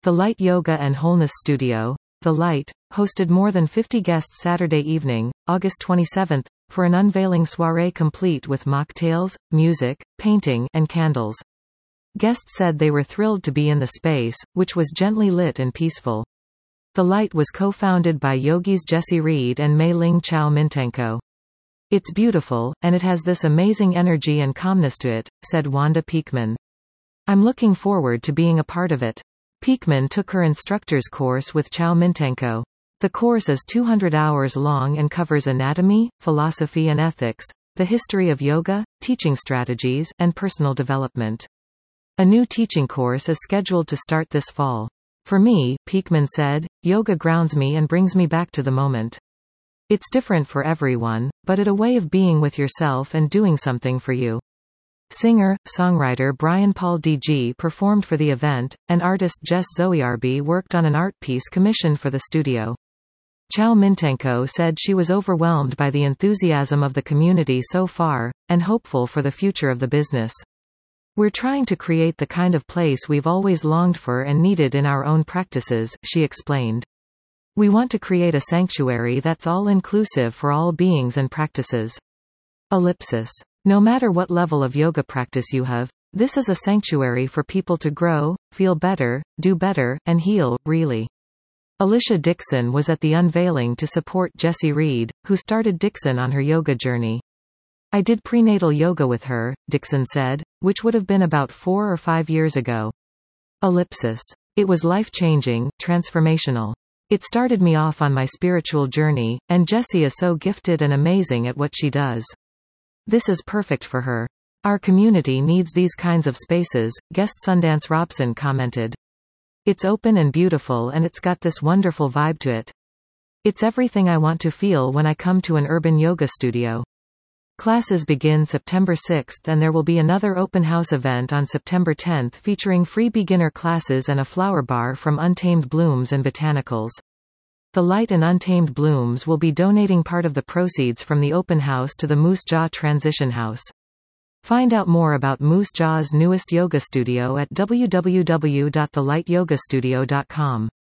The Light Yoga and Wholeness Studio, The Light, hosted more than 50 guests Saturday evening, August 27, for an unveiling soirée complete with mocktails, music, painting, and candles. Guests said they were thrilled to be in the space, which was gently lit and peaceful. The Light was co-founded by yogis Jessie Reed and Mei Ling Chow Mintenko. It's beautiful, and it has this amazing energy and calmness to it, said Wanda Peakman. I'm looking forward to being a part of it. Peakman took her instructor's course with Chow Mintenko. The course is 200 hours long and covers anatomy, philosophy and ethics, the history of yoga, teaching strategies, and personal development. A new teaching course is scheduled to start this fall. For me, Peakman said, yoga grounds me and brings me back to the moment. It's different for everyone, but it's a way of being with yourself and doing something for you. Singer-songwriter Brian Paul DG performed for the event, and artist Jess Zoearby worked on an art piece commissioned for the studio. Chow Mintenko said she was overwhelmed by the enthusiasm of the community so far, and hopeful for the future of the business. We're trying to create the kind of place we've always longed for and needed in our own practices, she explained. We want to create a sanctuary that's all-inclusive for all beings and practices. Ellipsis. No matter what level of yoga practice you have, this is a sanctuary for people to grow, feel better, do better, and heal, really. Alicia Dixon was at the unveiling to support Jessie Reed, who started Dixon on her yoga journey. I did prenatal yoga with her, Dixon said, which would have been about 4 or 5 years ago. Ellipsis. It was life-changing, transformational. It started me off on my spiritual journey, and Jessie is so gifted and amazing at what she does. This is perfect for her. Our community needs these kinds of spaces, guest Sundance Robson commented. It's open and beautiful and it's got this wonderful vibe to it. It's everything I want to feel when I come to an urban yoga studio. Classes begin September 6 and there will be another open house event on September 10 featuring free beginner classes and a flower bar from Untamed Blooms and Botanicals. The Light and Untamed Blooms will be donating part of the proceeds from the open house to the Moose Jaw Transition House. Find out more about Moose Jaw's newest yoga studio at www.thelightyogastudio.com.